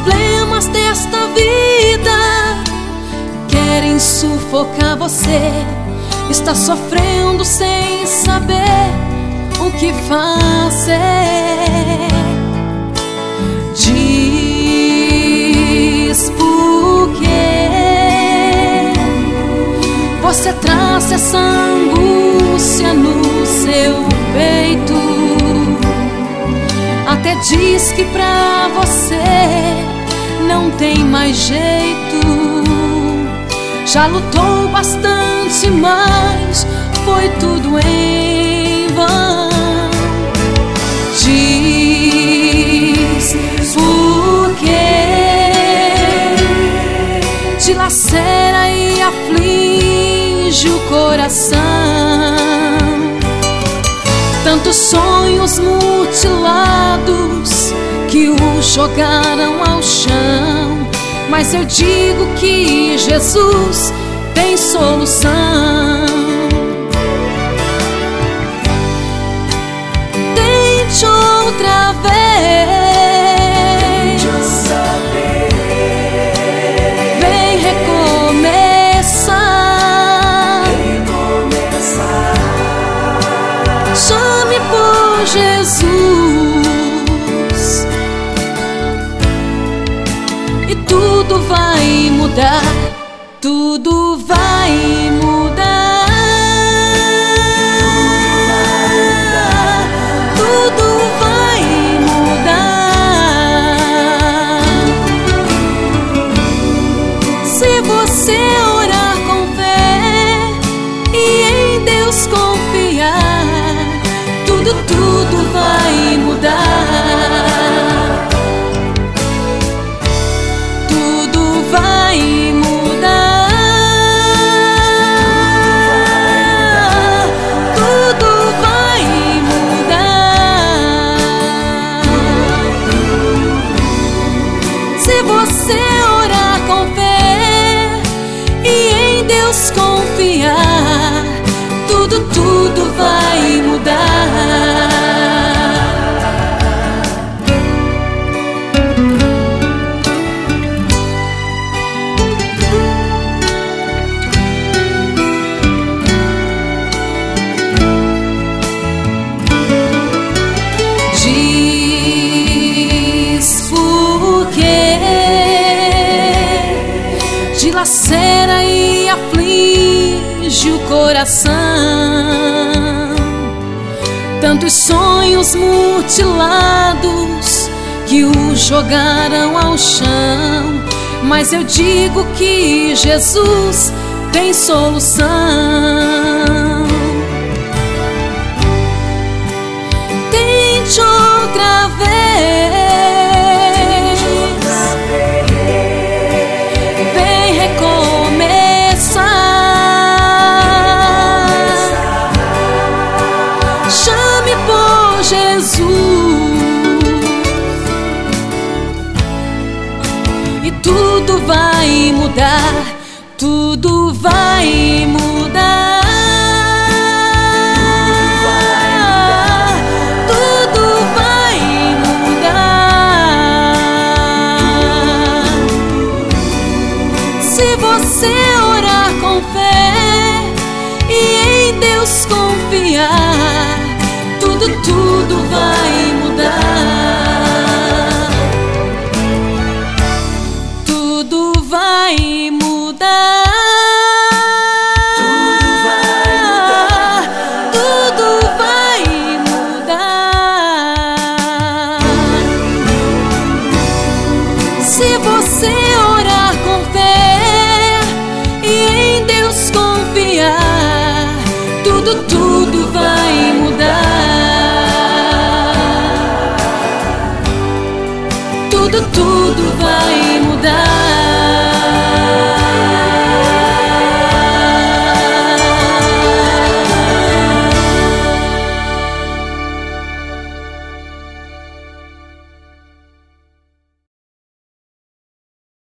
problemas desta vida querem sufocar você. Está sofrendo sem saber o que fazer. Diz por quê você traz essa angústia no seu peito. Até diz que pra você não tem mais jeito. Já lutou bastante, mas foi tudo em vão. Diz por quê dilacera e aflige o coração. Tantos sonhos mutilados que o jogaram ao chão. Mas eu digo que Jesus tem solução. Tente outra vez, vem recomeçar. Chame por Jesus e tudo vai mudar. Tudo vai mudar. Tudo vai mudar. Se você orar com fé e em Deus confiar, tudo vai mudar. Tudo vai mudar. Tudo vai mudar. Se você orar com fé e em Deus confiar, tudo vai mudar. Dilacera e aflige o coração. Tantos sonhos mutilados que o jogaram ao chão. Mas eu digo que Jesus tem solução. Tente outra vez, e tudo vai mudar. Tudo vai mudar. Tudo vai mudar. Se você orar com fé e em Deus confiar, tudo vai mudar. Tudo vai mudar. Tudo vai mudar. Se você orar com fé e em Deus confiar, tudo vai mudar. Tudo vai mudar.